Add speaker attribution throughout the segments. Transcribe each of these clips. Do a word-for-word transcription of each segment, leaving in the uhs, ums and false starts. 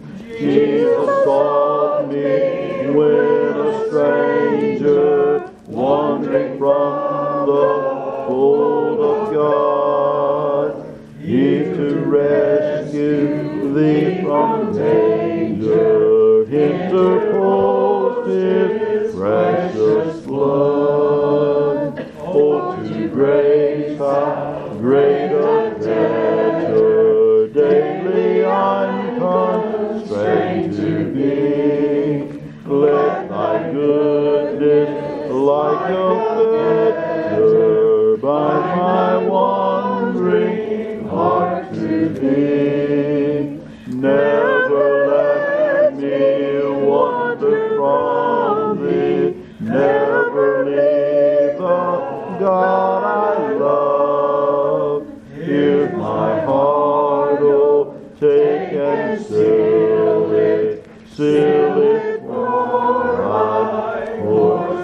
Speaker 1: Jesus sought me when a stranger, wandering from the fold of God. He to rescue thee from danger, interposed his precious blood. Oh, to grace how great a debtor daily I'm constrained to be. Let thy goodness like a fetter bind my wandering heart to thee. Never let me wander from thee. Never leave the God I love. Here's my heart, oh, take and seal it, seal it for thy voice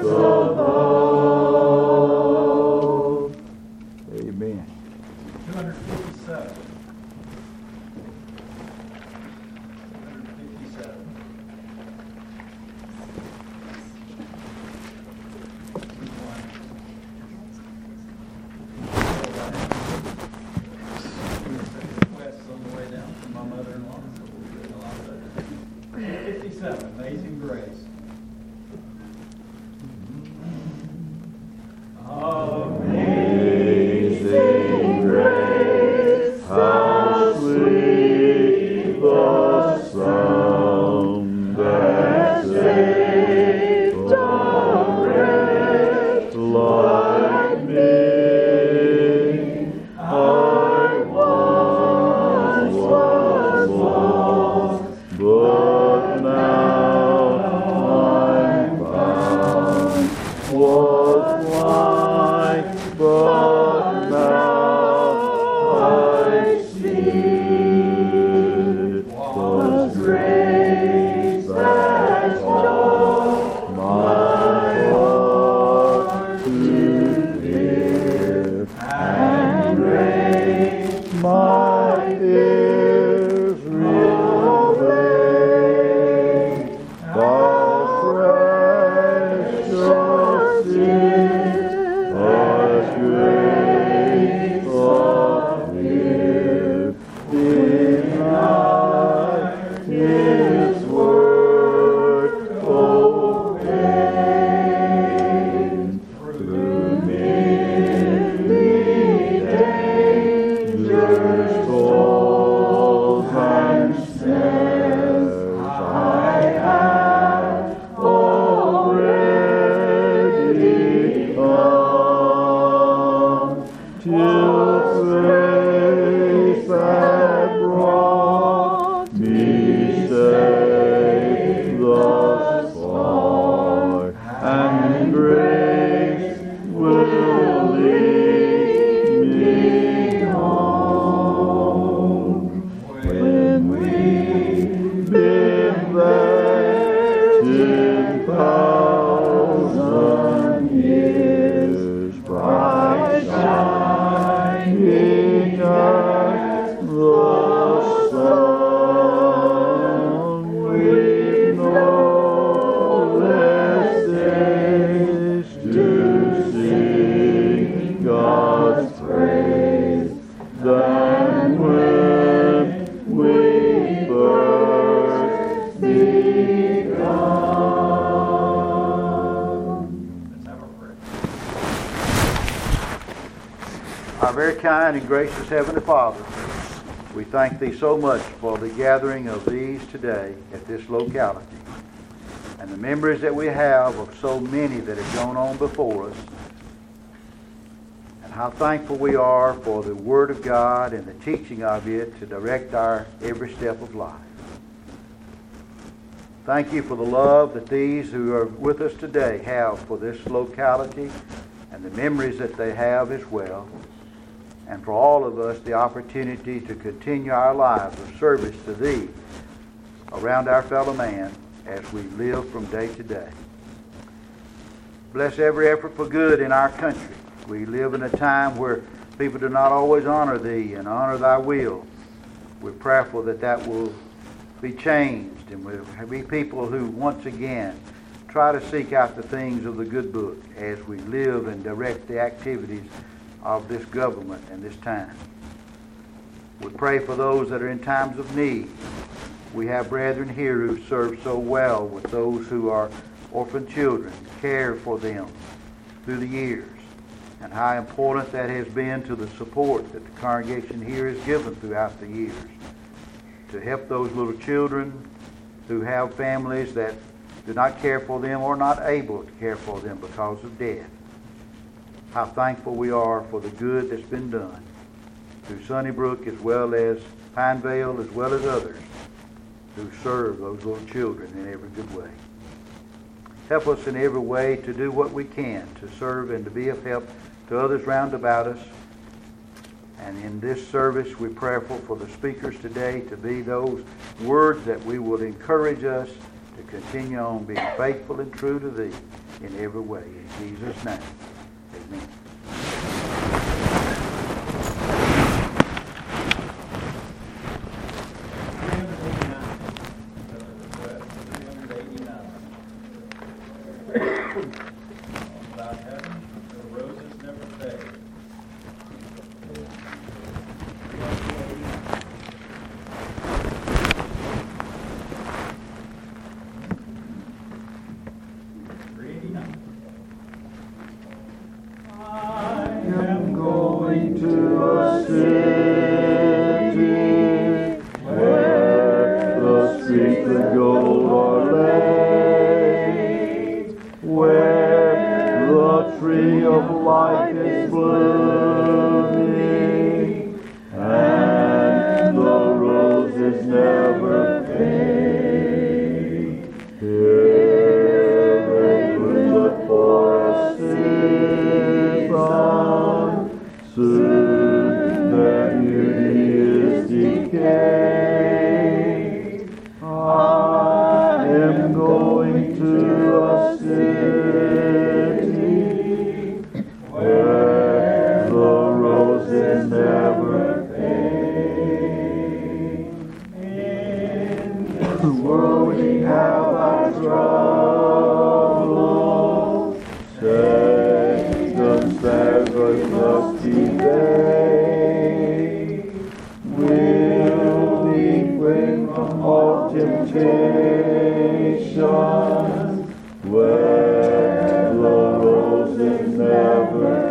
Speaker 1: above. Amen.
Speaker 2: two hundred fifty-seven. two hundred fifty-seven. Requests on the way down from my mother-in-law, so we'll be doing a lot of that. fifty-seven, Amazing Grace.
Speaker 1: Amazing grace, how sweet the sound that saved a wretch like me. I once was lost, but now I'm found. Was blind, but now I see. 'Twas grace that taught my heart to fear, and grace my ears reobey. How precious is God's grace appear, deny His word obeyed. Through many dangers, toils, and snares, I have already come, till grace hath brought me safe thus far, and grace will lead me home. When we've been there ten thousand years, bright shining as the sun, we've no less days to sing God's praise than when we first begun.
Speaker 2: Let's have our prayer.
Speaker 3: Our very kind and gracious Heavenly Father, we thank Thee so much for the gathering of these today at this locality, and the memories that we have of so many that have gone on before us, and how thankful we are for the Word of God and the teaching of it to direct our every step of life. Thank You for the love that these who are with us today have for this locality and the memories that they have as well, and for all of us the opportunity to continue our lives of service to Thee around our fellow man as we live from day to day. Bless every effort for good in our country. We live in a time where people do not always honor Thee and honor Thy will. We're prayerful that that will be changed, and we'll be people who once again try to seek out the things of the good book as we live and direct the activities of this government and this time. We pray for those that are in times of need. We have brethren here who serve so well with those who are orphan children, care for them through the years, and how important that has been to the support that the congregation here has given throughout the years to help those little children who have families that do not care for them or not able to care for them because of death. How thankful we are for the good that's been done through Sunnybrook as well as Pinevale as well as others who serve those little children in every good way. Help us in every way to do what we can to serve and to be of help to others round about us. And in this service, we're prayerful for the speakers today to be those words that we will encourage us to continue on being faithful and true to Thee in every way. In Jesus' name, amen.
Speaker 2: About heaven, the roses never fade. three eighty-nine. I am going to a city where the streets of gold are laid, where the tree of life is blooming, and the roses never fade. Here they will look for a season, soon their beauty is decayed. I am going to a city where the roses never fade. In this world we have our troubles, Satan's daggers must be laid. We'll be free from all temptation, where the roses never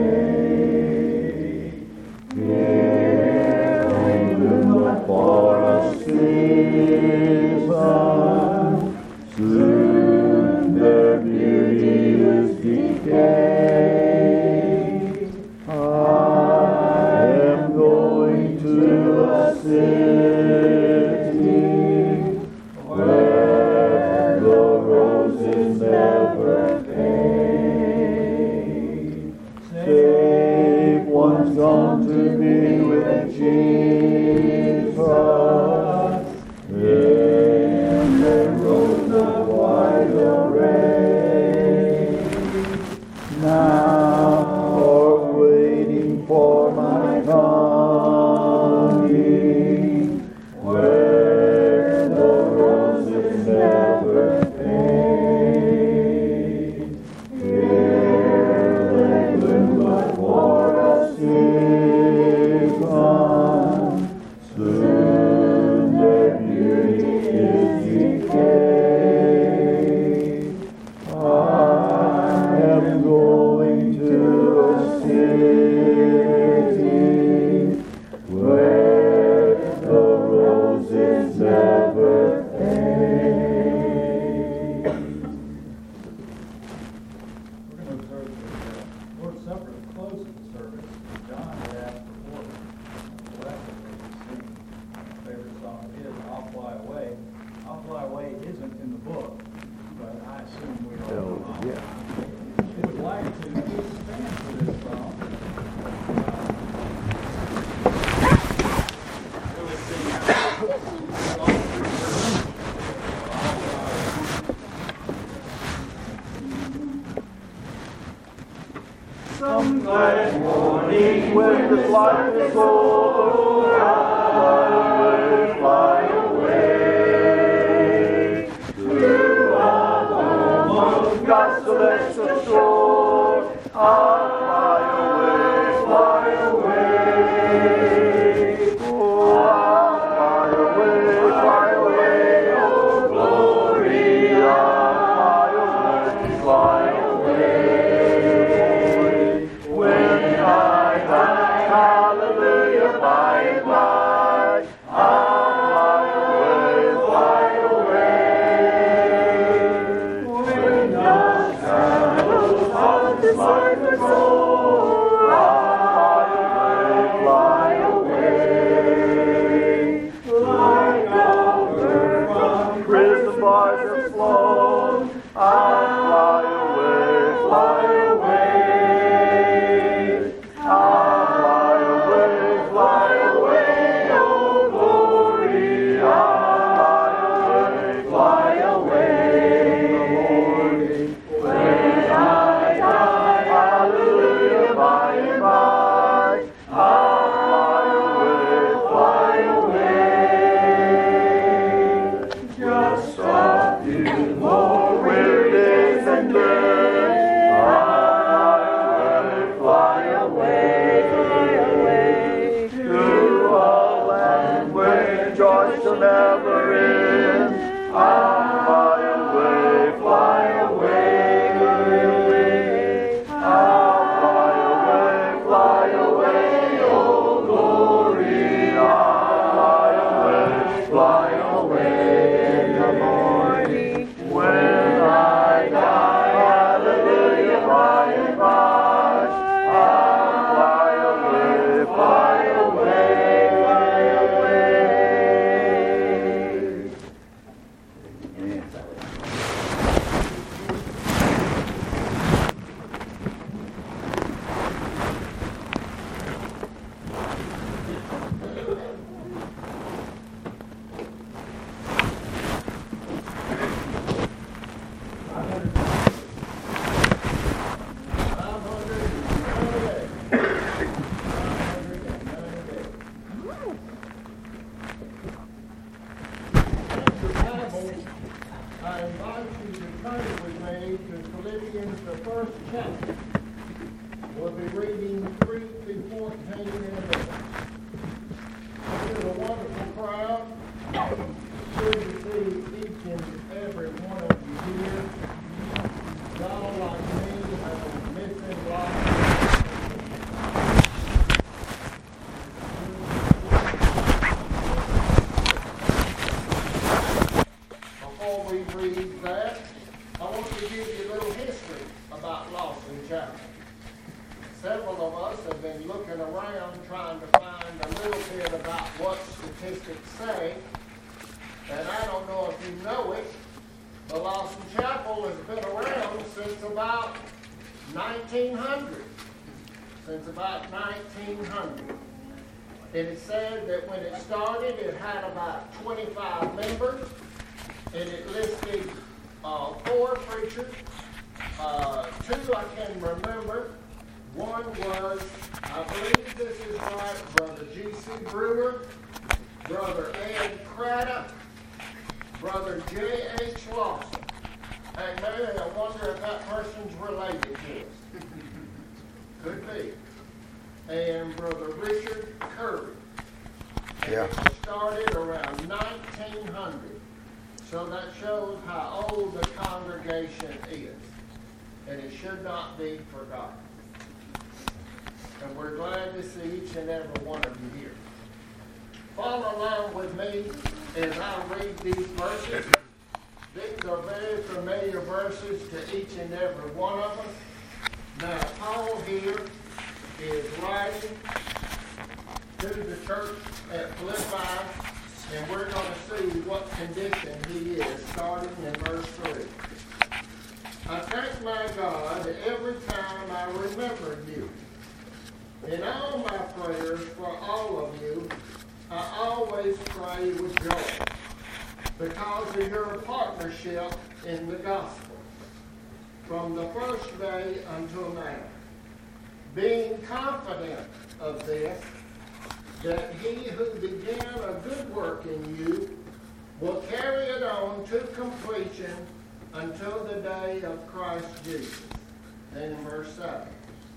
Speaker 2: fade. Here we look for a season, soon their beauty is decayed. I am going to a city where the roses never fade. Save one's gone to be with Jesus in their robes of white array. Now are waiting for my coming, where the roses never fade. Here they will look for a season, soon their beauty is decayed. I am going to a city where the roses never fade. We're going to observe the Lord's Supper to close the service. John had asked before the lesson that we sing. My favorite song is I'll Fly Away. I'll Fly Away isn't in the book, but I assume we all know.
Speaker 3: Yeah.
Speaker 2: If you would like to stand for this song, really sing out all three verses. Some glad morning when this life is over, I'll fly away, fly away.
Speaker 1: barge afloat. I'll fly away, fly away. I'll fly away, fly away, oh glory. I'll fly away, fly away in the morning. When I die, hallelujah, by and by. I'll fly away, fly away. Just a few more weary days and days. I'll fly away, fly away, to a land where joy shall never end. I'll fly away, fly away. I'll fly away, fly away, oh glory. I'll fly away, fly away in the morning. When I die, hallelujah, by and by. I'll fly away, fly away, fly away. Amen.
Speaker 4: I invite you to turn with me to Philippians, the first chapter. We'll be reading three through fourteen in a minute. This is a wonderful crowd. Good to see each and every one of you here. Y'all, like me, have missing lots. Before we read that, I want to give you a little history about Lawson Chapel. Several of us have been looking around trying to find a little bit about what statistics say, and I don't know if you know it, but Lawson Chapel has been around since about nineteen hundred. Since about nineteen hundred. It is said that when it started, it had about twenty-five members. And it listed uh, four preachers. Uh, two I can remember. One was, I believe this is right, Brother G C Brewer, Brother Ed Craddock, Brother J H Lawson. And maybe I wonder if that person's related to us. Could be. And Brother Richard Kirby. And
Speaker 3: Yeah.
Speaker 4: it was started around nineteen hundred. So that shows how old the congregation is. And it should not be forgotten. And we're glad to see each and every one of you here. Follow along with me as I read these verses. These are very familiar verses to each and every one of us. Now, Paul here is writing to the church at Philippi. And we're going to see what condition he is, starting in verse three. I thank my God every time I remember you. In all my prayers for all of you, I always pray with joy because of your partnership in the gospel from the first day until now, being confident of this, that he who began a good work in you will carry it on to completion until the day of Christ Jesus. Then in verse seven.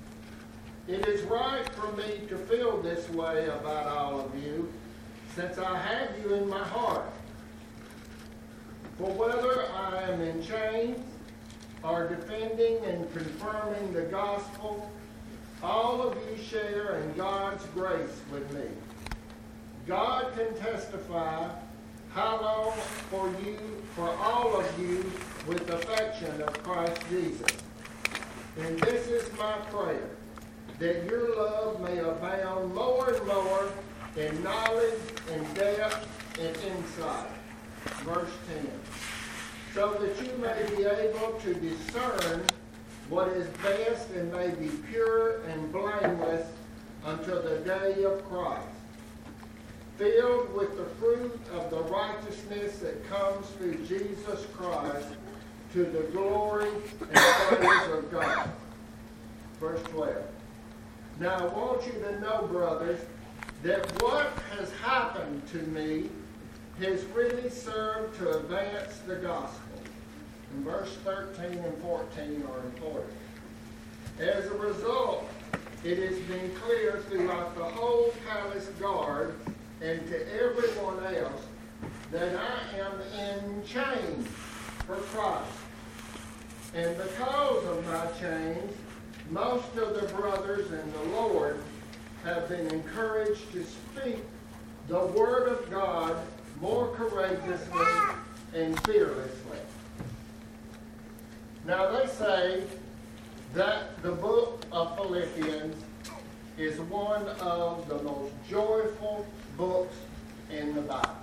Speaker 4: It is right for me to feel this way about all of you, since I have you in my heart. For whether I am in chains or defending and confirming the gospel, all of you share in God's grace with me. God can testify how long for you, for all of you, with affection of Christ Jesus. And this is my prayer, that your love may abound more and more in knowledge and depth and insight. Verse ten. so that you may be able to discern what is best and may be pure and blameless until the day of Christ, filled with the fruit of the righteousness that comes through Jesus Christ to the glory and praise of God. Verse twelve. Now I want you to know, brothers, that what has happened to me has really served to advance the gospel. And verse thirteen and fourteen are important. As a result, it has been clear throughout the whole palace guard and to everyone else that I am in chains for Christ. And because of my chains, most of the brothers in the Lord have been encouraged to speak the word of God more courageously and fearlessly. Now they say that the book of Philippians is one of the most joyful books in the Bible.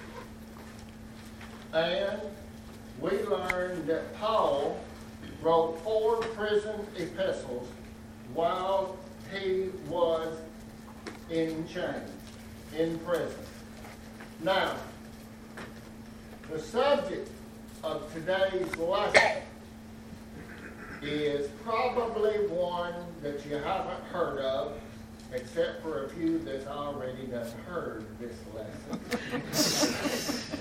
Speaker 4: And we learned that Paul wrote four prison epistles while he was in chains, in prison. Now, the subject of today's lesson is probably one that you haven't heard of, except for a few that's already done heard this lesson.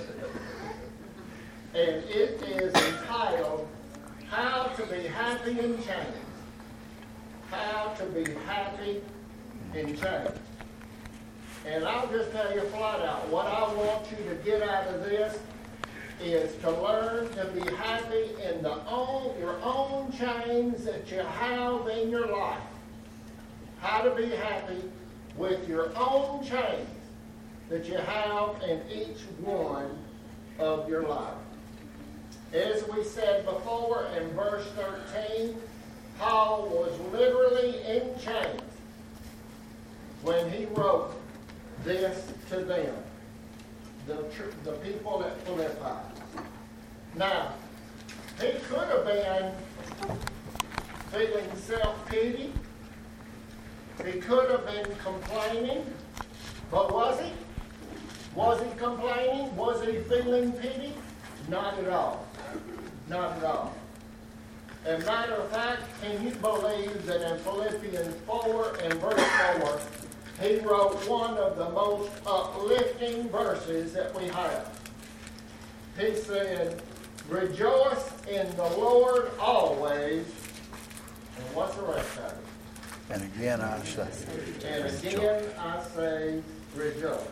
Speaker 4: And it is entitled, How to Be Happy in Chains. How to Be Happy in Chains. And I'll just tell you flat out, what I want you to get out of this is to learn to be happy in the own, your own chains that you have in your life. How to be happy with your own chains that you have in each one of your life. As we said before in verse thirteen, Paul was literally in chains when he wrote this to them, the, the people at Philippi. Now, he could have been feeling self-pity. He could have been complaining, but was he? Was he complaining? Was he feeling pity? Not at all. Not at all. As a matter of fact, can you believe that in Philippians four and verse four, he wrote one of the most uplifting verses that we have. He said, rejoice in the Lord always. And what's the rest of it?
Speaker 3: And again I say,
Speaker 4: And again I say, rejoice.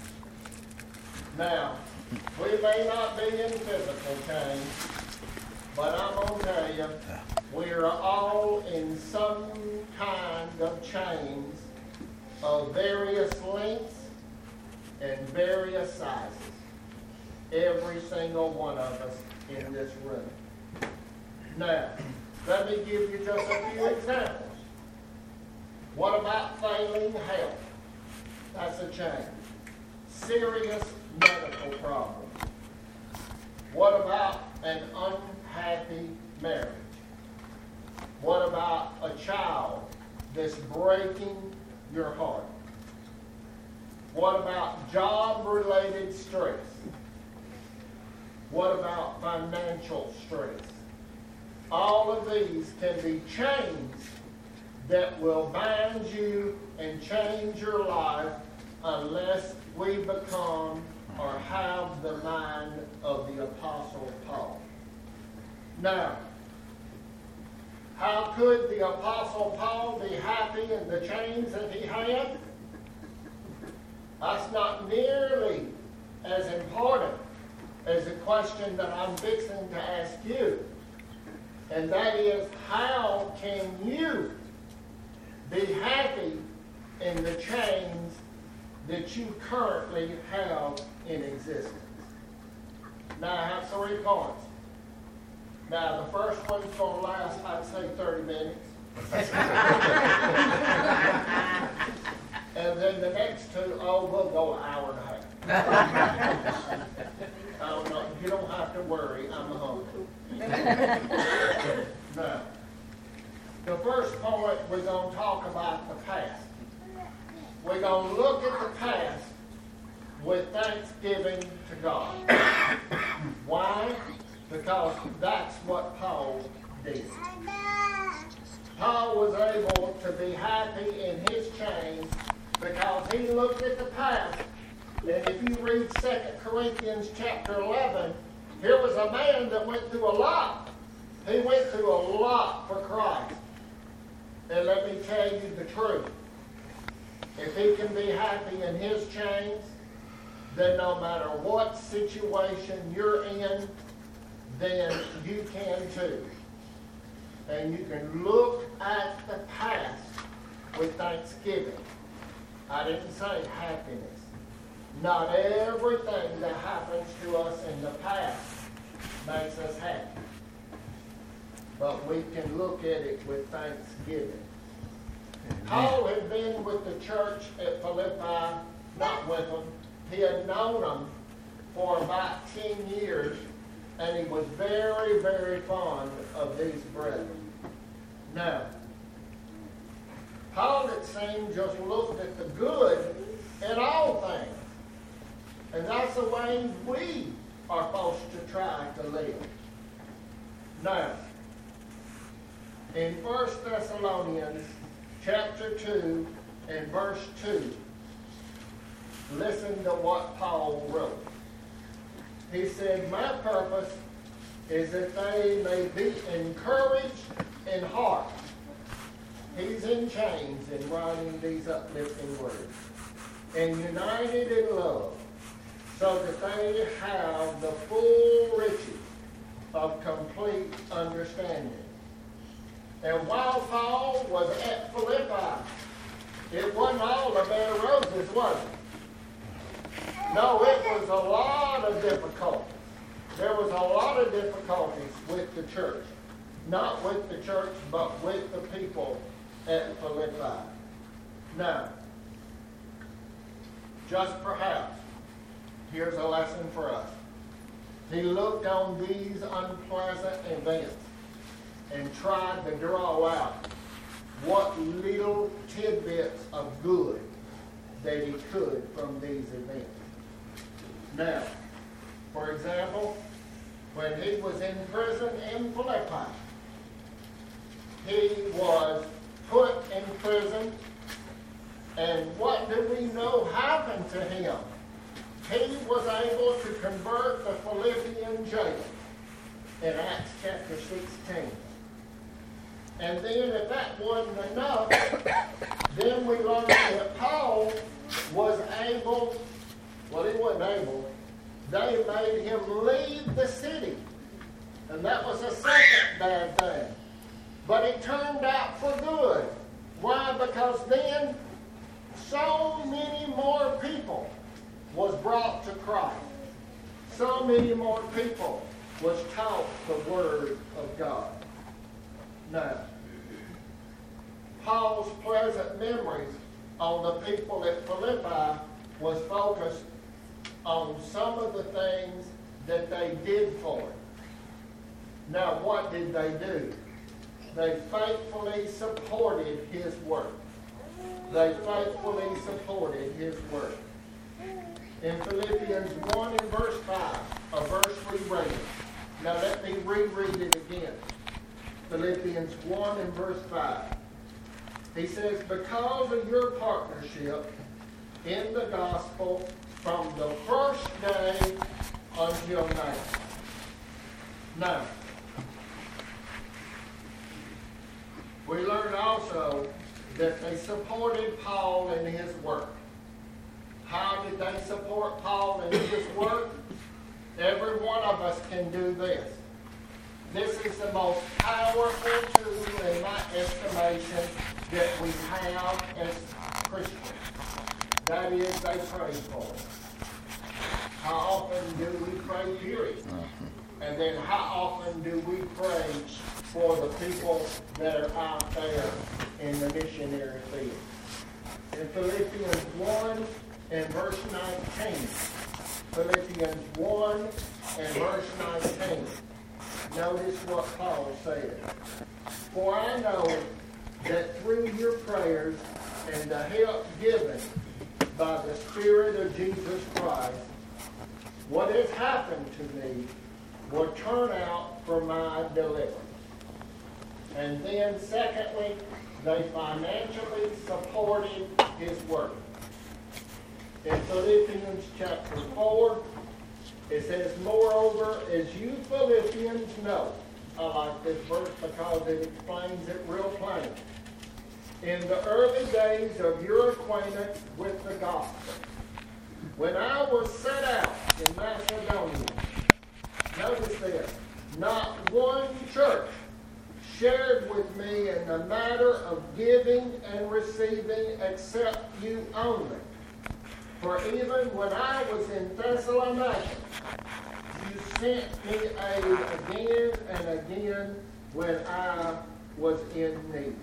Speaker 4: Now, we may not be in physical chains, but I'm going to tell you, we are all in some kind of chains of various lengths and various sizes. Every single one of us in this room. Now, let me give you just a few examples. What about failing health? That's a chain. Serious medical problem. What about an unhappy marriage? What about a child that's breaking your heart? What about job-related stress? What about financial stress? All of these can be chains that will bind you and change your life unless we become or have the mind of the Apostle Paul. Now, how could the Apostle Paul be happy in the chains that he had? That's not nearly as important as the question that I'm fixing to ask you. And that is, how can you be happy in the chains that you currently have in existence? Now, I have three points. Now, the first one's going to last, I'd say, thirty minutes. And then the next two, oh, we'll go an hour and a half. Oh, no, you don't have to worry, I'm hungry. Now, the first point, we're going to talk about the past. We're going to look at the past with thanksgiving to God. Why? Because that's what Paul did. Paul was able to be happy in his chains because he looked at the past. And if you read Second Corinthians chapter eleven, here was a man that went through a lot. He went through a lot for Christ. And let me tell you the truth. If he can be happy in his chains, then no matter what situation you're in, then you can too. And you can look at the past with thanksgiving. I didn't say happiness. Not everything that happens to us in the past makes us happy. But we can look at it with thanksgiving. Paul had been with the church at Philippi, not with them. He had known them for about ten years, and he was very, very fond of these brethren. Now, Paul, it seemed, just looked at the good in all things. And that's the way we are supposed to try to live. Now, in First Thessalonians chapter two and verse two, listen to what Paul wrote. He said, my purpose is that they may be encouraged in heart. He's in chains in writing these uplifting words. And united in love, so that they have the full riches of complete understanding. And while Paul was at Philippi, it wasn't all the bed of roses, was it? No, it was a lot of difficulties. There was a lot of difficulties with the church. Not with the church, but with the people at Philippi. Now, just perhaps, here's a lesson for us. He looked on these unpleasant events and tried to draw out what little tidbits of good that he could from these events. Now, for example, when he was in prison in Philippi, he was put in prison, and what do we know happened to him? He was able to convert the Philippian jailer in Acts chapter sixteen. And then if that wasn't enough, then we learned that Paul was able, well, he wasn't able, they made him leave the city. And that was a second bad thing. But it turned out for good. Why? Because then so many more people was brought to Christ. So many more people was taught the Word of God. Now, Paul's pleasant memories on the people at Philippi was focused on some of the things that they did for him. Now, what did they do? They faithfully supported his work. They faithfully supported his work. In Philippians one and verse five, a verse we read. Now let me reread it again. Philippians one and verse five. He says, because of your partnership in the gospel from the first day until now. Now, we learned also that they supported Paul in his work. How did they support Paul in his work? Every one of us can do this. This is the most powerful tool in my estimation that we have as Christians. That is, they pray for us. How often do we pray, period? And then how often do we pray for the people that are out there in the missionary field? In Philippians one and verse nineteen, Philippians one and verse nineteen. Notice what Paul said. For I know that through your prayers and the help given by the Spirit of Jesus Christ, what has happened to me will turn out for my deliverance. And then secondly, they financially supported his work. In Philippians chapter four, it says, moreover, as you Philippians know, I like this verse because it explains it real plain. In the early days of your acquaintance with the gospel, when I was set out in Macedonia, notice this, not one church shared with me in the matter of giving and receiving except you only. For even when I was in Thessalonica, you sent me aid again and again when I was in need.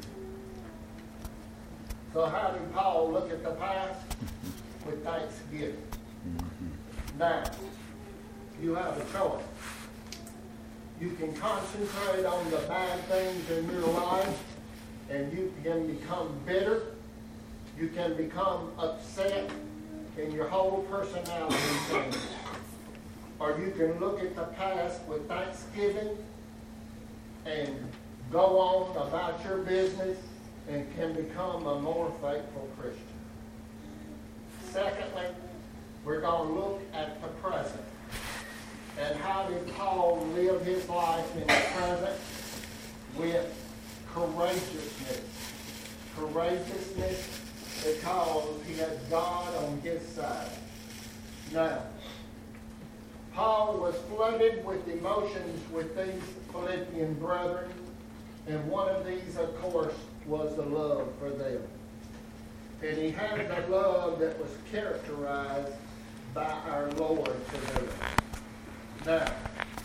Speaker 4: So how did Paul look at the past? With thanksgiving. Now, you have a choice. You can concentrate on the bad things in your life, and you can become bitter. You can become upset, and your whole personality changes. Or you can look at the past with thanksgiving and go on about your business and can become a more faithful Christian. Secondly, we're going to look at the present. And how did Paul live his life in the present? With courageousness. Courageousness because he had God on his side. Now, Paul was flooded with emotions with these Philippian brethren, and one of these, of course, was the love for them. And he had the love that was characterized by our Lord to them. Now,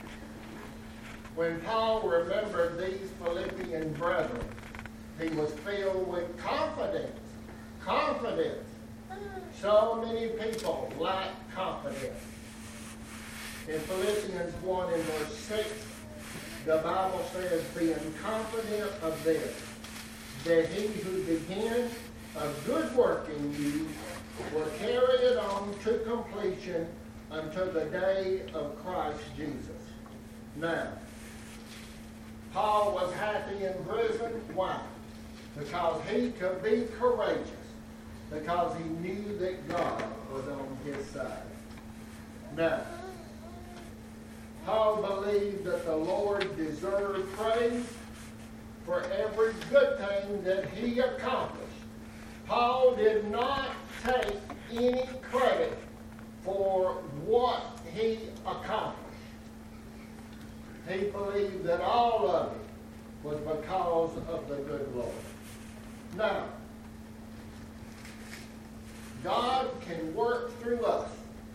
Speaker 4: when Paul remembered these Philippian brethren, he was filled with confidence. Confidence. So many people lack confidence. In Philippians one and verse six, the Bible says, being confident of this, that he who began a good work in you will carry it on to completion until the day of Christ Jesus. Now, Paul was happy in prison. Why? Because he could be courageous. Because he knew that God was on his side. Now, Paul believed that the Lord deserved praise for every good thing that he accomplished. Paul did not take any credit for what he accomplished. He believed that all of it was because of the good Lord. Now, God can work through us,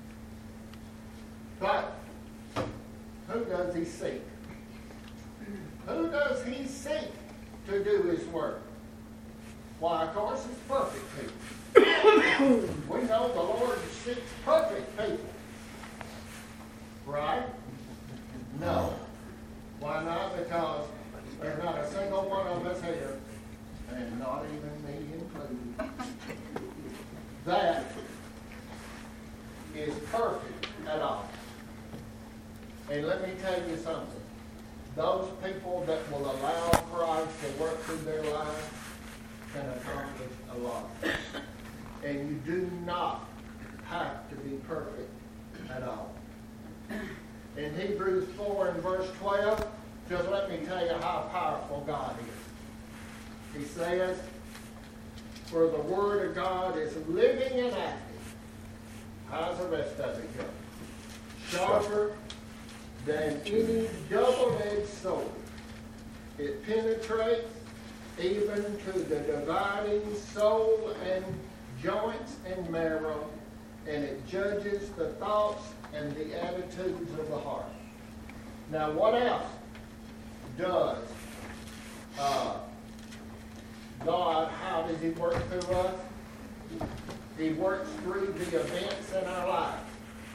Speaker 4: but who does he seek? Who does he seek to do his work? Why, of course, it's perfect people. We know the Lord seeks perfect people. Right? No. Why not? Because there's not a single one of us here, and not even me included, that is perfect at all. And let me tell you something. Those people that will allow Christ to work through their lives can accomplish a lot. And you do not have to be perfect at all. In Hebrews four and verse twelve, just let me tell you how powerful God is. He says, for the Word of God is living and active. How's the rest of it go? Sharper than any double-edged sword. It penetrates even to the dividing soul and joints and marrow, and it judges the thoughts and the attitudes of the heart. Now, what else does uh, God, how does he work through us? He works through the events in our lives.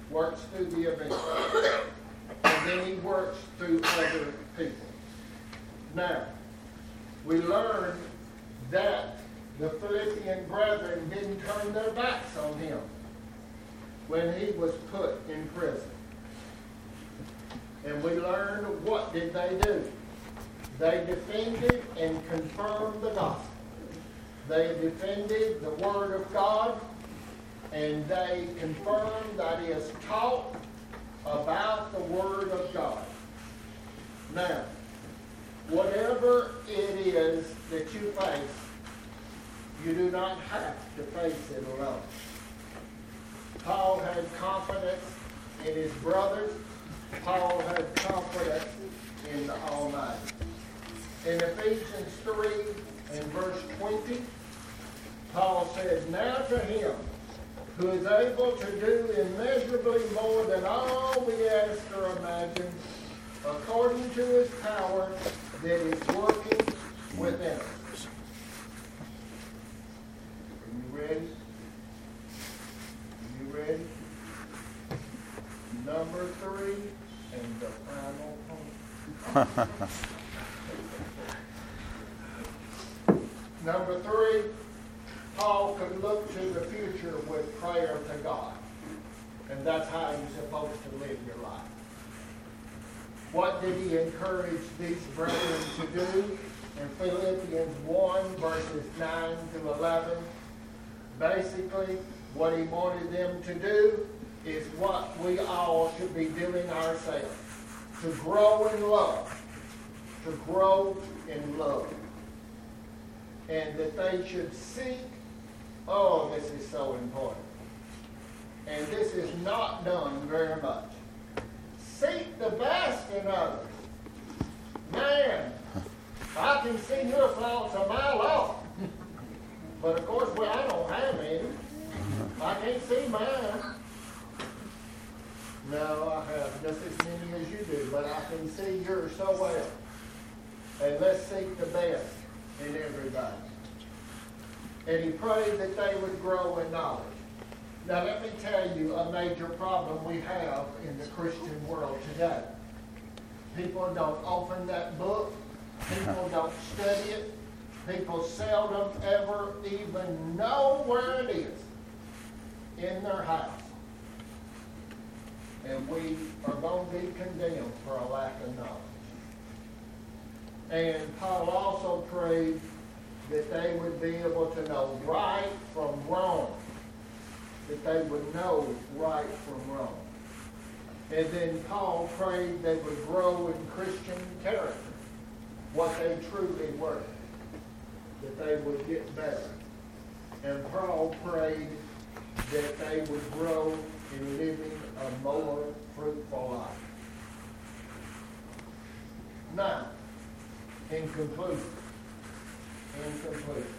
Speaker 4: works through the event. And then he works through other people. Now, we learned that the Philippian brethren didn't turn their backs on him when he was put in prison. And we learned, what did they do? They defended and confirmed the gospel. They defended the Word of God, and they confirmed that he has taught about the Word of God. Now, whatever it is that you face, you do not have to face it alone. Paul had confidence in his brothers. Paul had confidence in the Almighty. In Ephesians three and verse twenty, Paul said, "Now to him who is able to do immeasurably more than all we ask or imagine, according to his power that is working within us." Are you ready? Are you ready? Number three and the final point. Number three, Paul could look to the future with prayer to God. And that's how you're supposed to live your life. What did he encourage these brethren to do? In Philippians one, verses nine to eleven, basically, what he wanted them to do is what we all should be doing ourselves. To grow in love. To grow in love. And that they should seek, oh, this is so important. And this is not done very much. Seek the best in others. Man, I can see your faults a mile off. But of course, well, I don't have any. I can't see mine. No, I have just as many as you do, but I can see yours so well. And let's seek the best in everybody. And he prayed that they would grow in knowledge. Now let me tell you a major problem we have in the Christian world today. People don't open that book. People don't study it. People seldom ever even know where it is in their house. And we are going to be condemned for a lack of knowledge. And Paul also prayed that they would be able to know right from wrong. That they would know right from wrong. And then Paul prayed they would grow in Christian character, what they truly were, that they would get better. And Paul prayed that they would grow in living a more fruitful life. Now, in conclusion, in conclusion,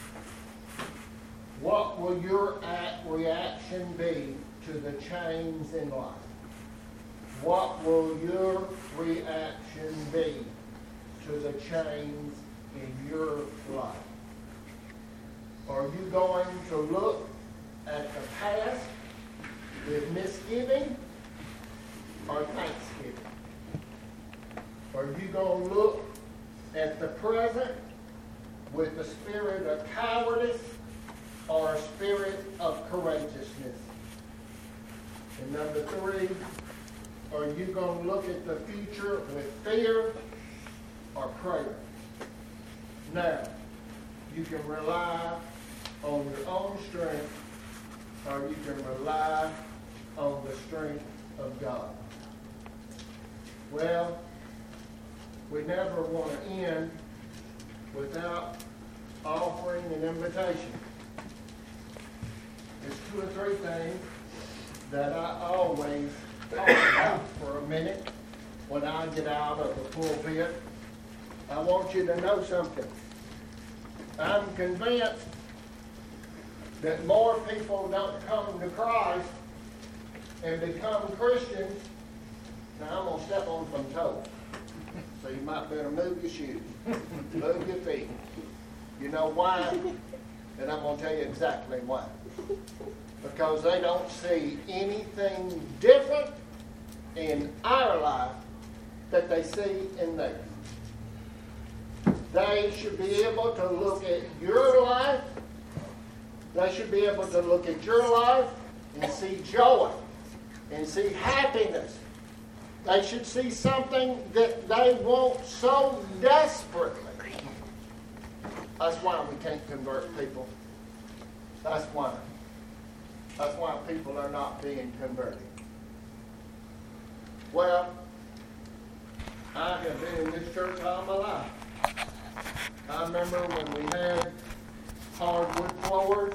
Speaker 4: what will your act, reaction be to the change in life? What will your reaction be to the change in your life? Are you going to look at the past with misgiving or thanksgiving? Are you going to look at the present with the spirit of cowardice or a spirit of courageousness? And number three, are you going to look at the future with fear or prayer? Now, you can rely on your own strength, or you can rely on the strength of God. Well, we never want to end without offering an invitation. There's two or three things that I always talk about for a minute when I get out of the pulpit. I want you to know something. I'm convinced that more people don't come to Christ and become Christians. Now I'm going to step on some toes. So you might better move your shoes, move your feet. You know why? And I'm going to tell you exactly why. because they don't see anything different in our life that they see in theirs. They should be able to look at your life. They should be able to look at your life and see joy and see happiness. They should see something that they want so desperately. That's why we can't convert people. That's why. That's why people are not being converted. Well, I have been in this church all my life. I remember when we had hardwood floors.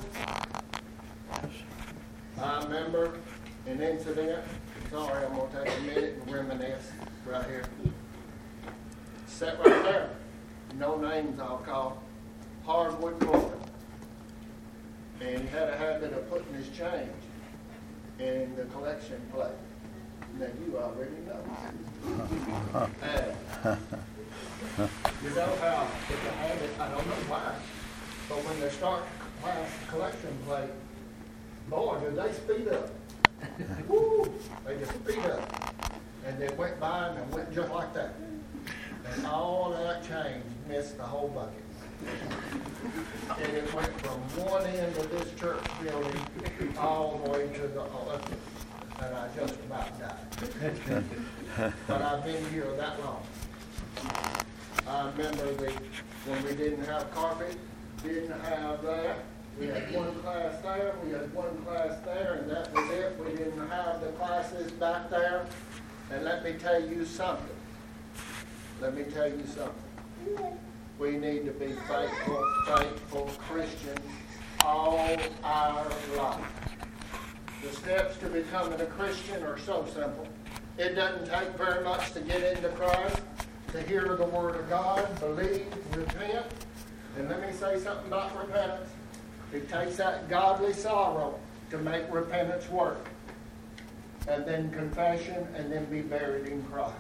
Speaker 4: I remember an incident. Sorry, I'm going to take a minute and reminisce right here. Sat right there. No names I'll call. Hardwood floor. And he had a habit of putting his change in the collection plate. Now, you already know. And you know how it's a habit, I don't know why, but when they start class collection plate, boy, do they speed up. Woo! They just speed up. And they went by and it went just like that. And all of that change missed the whole bucket. And it went from one end of this church building all the way to the other. And I just about died. But I've been here that long. I remember the, when we didn't have carpet, didn't have that. We had one class there, we had one class there, and that was it. We didn't have the classes back there. And let me tell you something. Let me tell you something. We need to be faithful, faithful Christians all our life. The steps to becoming a Christian are so simple. It doesn't take very much to get into Christ, to hear the Word of God, believe, repent. And let me say something about repentance. It takes that godly sorrow to make repentance work. And then confession, and then be buried in Christ.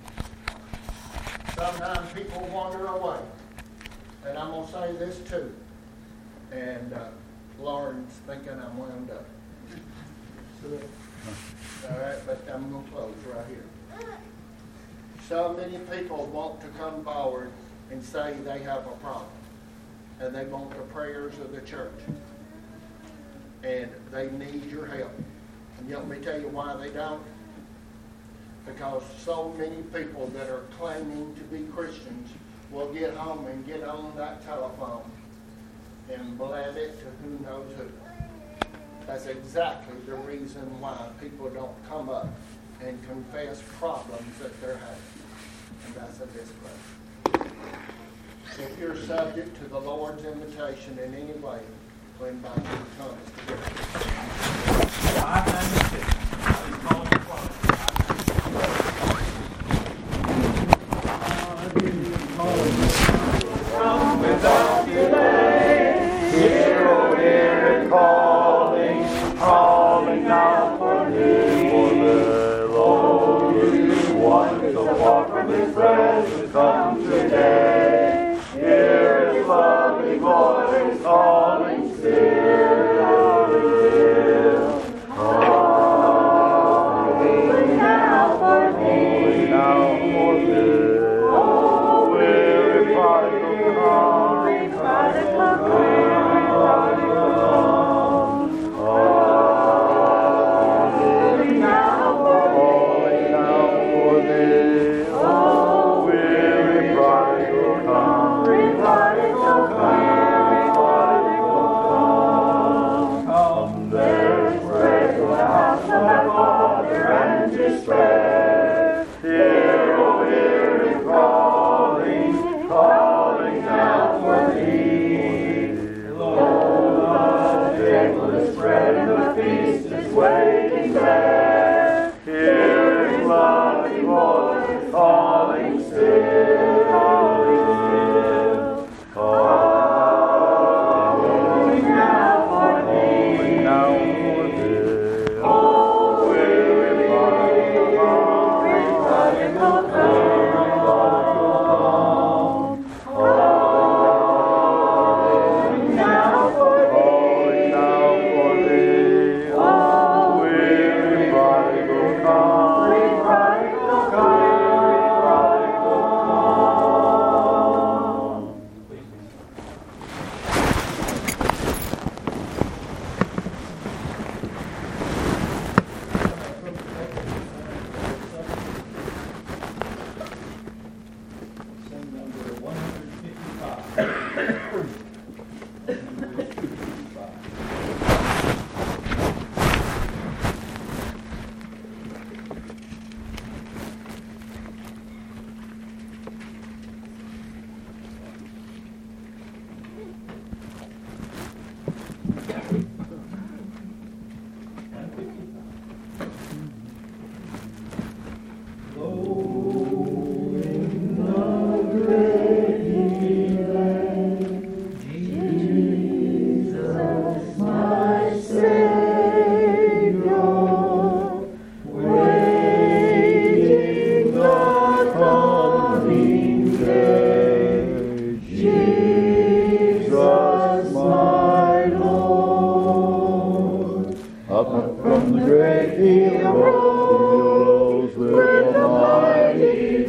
Speaker 4: Sometimes people wander away. And I'm going to say this too. And uh, Lauren's thinking I'm wound up. All right, but I'm going to close right here. So many people want to come forward and say they have a problem. And they want the prayers of the church. And they need your help. And you want me to tell you why they don't? Because so many people that are claiming to be Christians will get home and get on that telephone and blab it to who knows who. That's exactly the reason why people don't come up and confess problems that they're having. And that's a disgrace. If you're subject to the Lord's invitation in any way, we invite you to come together.
Speaker 2: five ninety-six. Call the choir.
Speaker 1: Come without delay, hear, oh, hear it calling, calling out for thee. For the Lord you want to walk from His presence, come today. Hear His loving voice calling still, still. Calling now for thee, now for thee.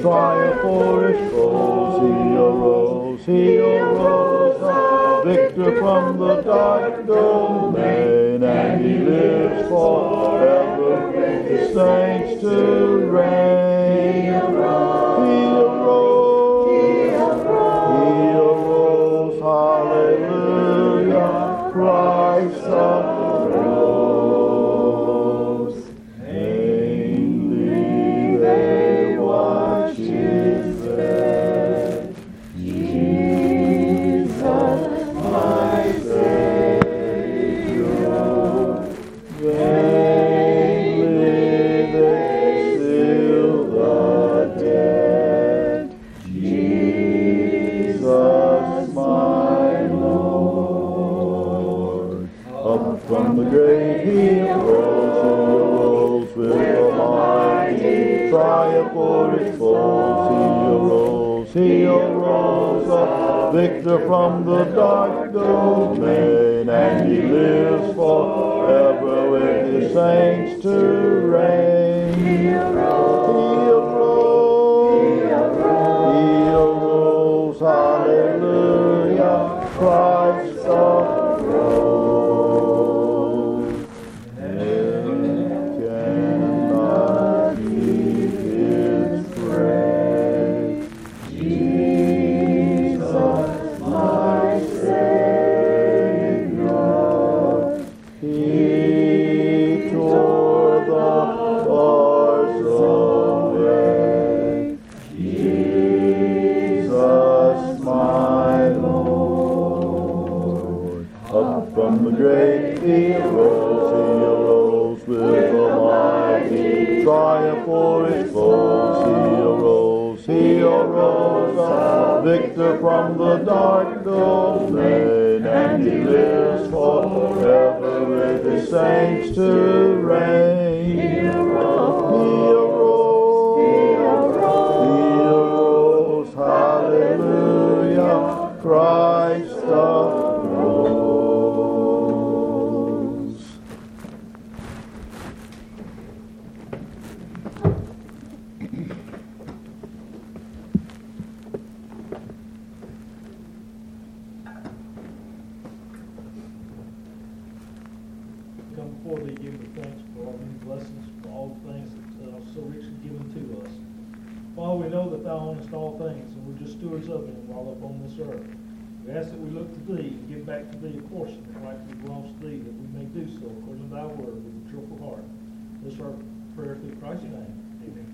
Speaker 1: triumph for his foes. He arose, he arose, a victor from the dark domain, and he lives forever with his saints to reign. He arose, he arose, he arose, hallelujah, Christ arose. Vainly they watch his death. Jesus, my Savior, vainly they seal the dead. Jesus, my Lord, up from the grave he arose, he arose with a mighty triumph for his foes. He arose, he arose, a victor from the dark domain, and he lives forever with his saints to reign. He arose, he arose, he arose, hallelujah, Christ arose. Heaven cannot keep his praise. Jesus, my Savior, he tore the bars away. Jesus, my Lord, up from the grave he arose, he arose with a mighty triumph for his foes. He arose, he arose, a victor from the dark domain, and he lives forever with his saints to reign. He arose, he arose, he arose, hallelujah, Christ arose.
Speaker 2: Come before thee, give thee thanks for all many blessings, for all the things that thou so richly given to us. Father, we know that thou ownest all things, and we're just stewards of them while upon this earth. We ask that we look to thee and give back to thee a portion that rightfully belongs to thee, that we may do so according to thy word with a cheerful heart. This is our prayer through Christ's name. Amen.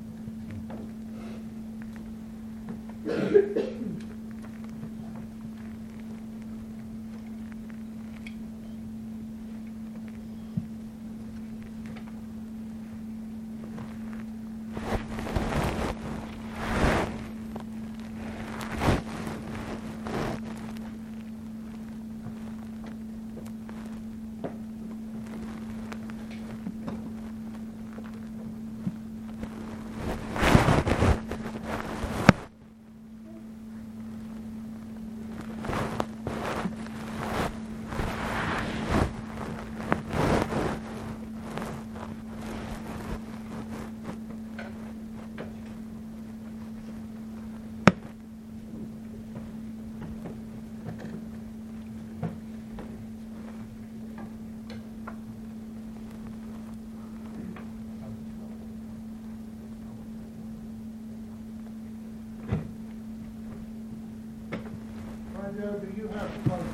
Speaker 4: Joe, do you have a closing?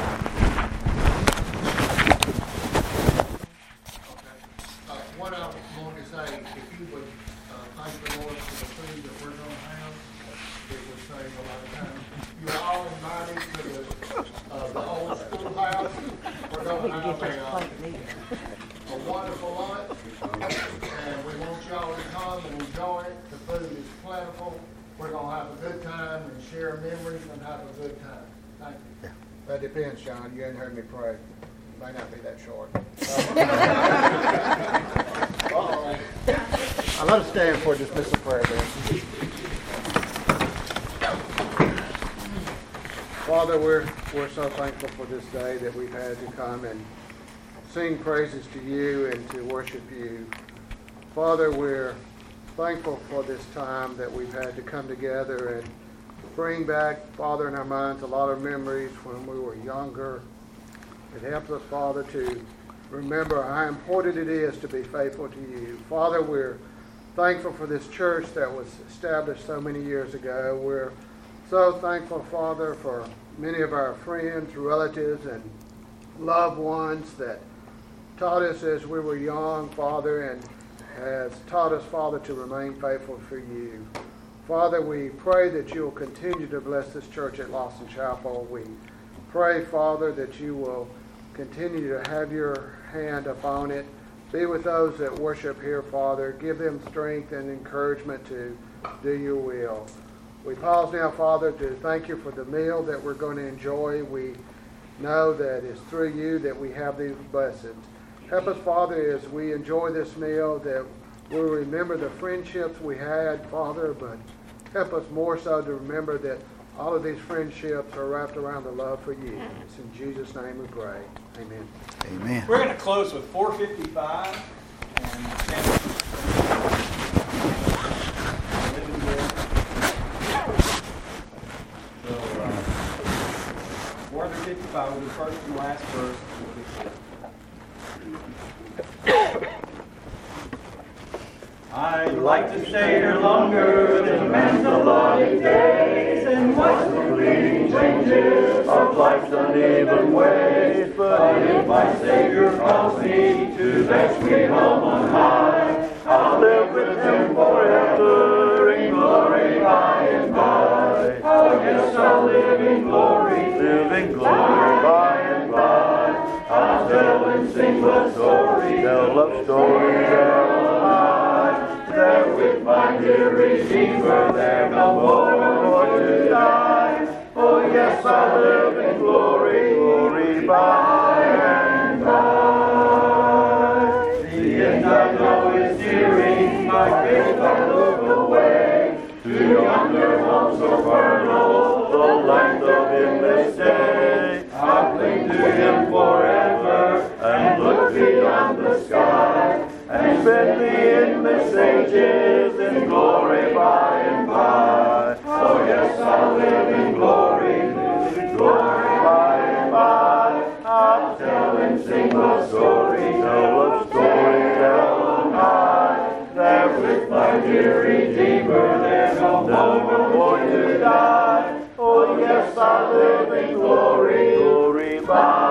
Speaker 4: Okay. Uh, what I want to say, if you would, uh, thank the Lord for the food that we're gonna have, it would save a lot of time. You're all invited to the, uh, the old schoolhouse. We're gonna have a, uh, a wonderful lunch, and we want y'all to come and enjoy it. The food is plentiful. We're gonna have a good time and share memories and have a good time. Thank you.
Speaker 5: That depends, John. You hadn't heard me pray. May not be that short. Uh-oh. I let us stand for dismissal prayer then. Father, we're we're so thankful for this day that we've had to come and sing praises to you and to worship you. Father, we're thankful for this time that we've had to come together and bring back, Father, in our minds a lot of memories when we were younger. It helps us, Father, to remember how important it is to be faithful to you. Father, we're thankful for this church that was established so many years ago. We're so thankful, Father, for many of our friends, relatives, and loved ones that taught us as we were young, Father, and has taught us, Father, to remain faithful for you. Father, we pray that you will continue to bless this church at Lawson Chapel. We pray, Father, that you will continue to have your hand upon it. Be with those that worship here, Father. Give them strength and encouragement to do your will. We pause now, Father, to thank you for the meal that we're going to enjoy. We know that it's through you that we have these blessings. Help us, Father, as we enjoy this meal, that we'll remember the friendships we had, Father, but help us more so to remember that all of these friendships are wrapped around the love for you. It's in Jesus' name we pray. Amen.
Speaker 3: Amen.
Speaker 2: We're going to close with four fifty-five and stand. So, uh, four fifty-five will be first and last verse. I'd like to stay here longer than man's allotted days and watch the fleeting changes of life's uneven ways. But if my Savior calls me to that sweet home on high, I'll live with Him forever in glory by and by. Oh yes, I'll live in glory, live in glory by and by. I'll tell and sing love stories, tell love stories ever high. There with my dear Redeemer, there no more to die. Oh yes, I live in glory, glory by and by. The end I know is nearing, my faith I look away to yonder home so fertile, the land of endless day. I'll cling to Him forever and look beyond the sky and spend the endless ages in glory by and by. Oh yes, I'll live in glory, live in glory by and by. I'll tell and sing love stories, tell love stories tell on high. There with my dear Redeemer, there no more to die. Oh yes, I'll live in glory, glory by